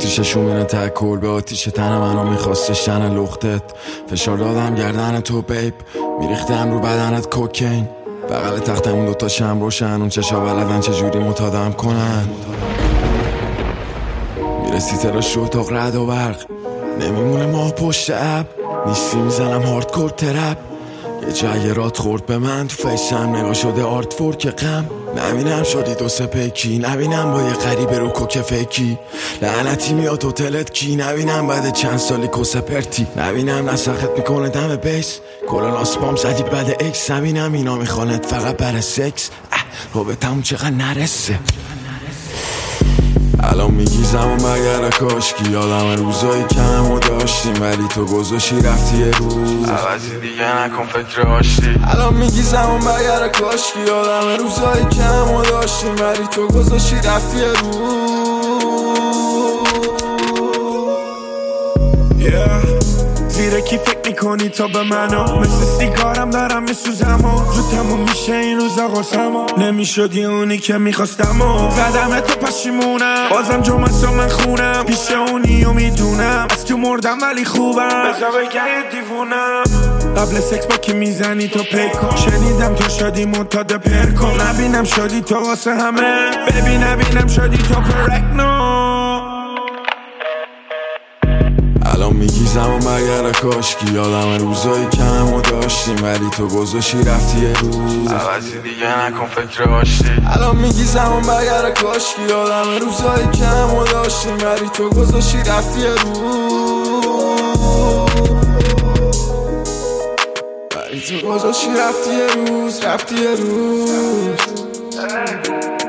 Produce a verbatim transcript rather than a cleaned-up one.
آتیششون میرن ته کل به آتیش تن منو میخواستش تن لختت. فشار دادم گردن تو بیب، میریختم رو بدنت کوکین. بغل تختمون دوتا شم روشن، اون چشا بلدن چجوری متادم کنن. میرسی تراش رو اتاق رد و برق، نمیمونه ماه پشت اب. نیستی میزنم هاردکور ترپ، یه جای رات خورد به من تو فیسم، نگاه شده آرت فورک غم. نبینم شدی دو سه پیکی، نبینم با یه غریبه رو کوک فیکی. لعنتی میاد هتلت کی، نبینم بعد چند سالی کسه پرتی. نبینم نسخت میکنه دم بیس، کلان آسپام زدی بعد اکس. نبینم اینا میخوانت فقط برای سکس، رابطمون چقدر نرسه. الان میگی زمان بگر کاشکی، یادم روزایی کم و داشتیم ولی تو گذاشی رفتی یه روز عوضی دیگه نکن فکر آشتی. الان میگی زمان بگر کاشکی، یادم روزایی کم و داشتیم ولی تو گذاشی رفتی یه روز. yeah. زیره کی فکر میکنی تا به منو، مثل سیگارم دارم میسوزم و زود تموم میشه این روزا قسمو. نمیشدی اونی که میخواستم و زدم تو پشیمونم، بازم جمعه من خونم پیش اونی و میدونم از تو مردم ولی خوبم. بزا بگه دیوونم قبل سکس با کی میزنی تو پیکن، شنیدم تو شادی منتاد پرکن. نبینم شادی تو واسه همه ببین، نبینم شادی تو پرکنو. الان میگی زمان بگر کاشکی، یادم روزایی کم و داشتیم ولی تو گذاشی رفتی یه روز عوضی دیگه نکن فکر آشتی. الان میگی زمان بگر کاشکی، یادم روزایی کم و داشتیم ولی تو گذاشی رفتی یه روز ولی تو گذاشی رفتی یه روز رفتی یه روز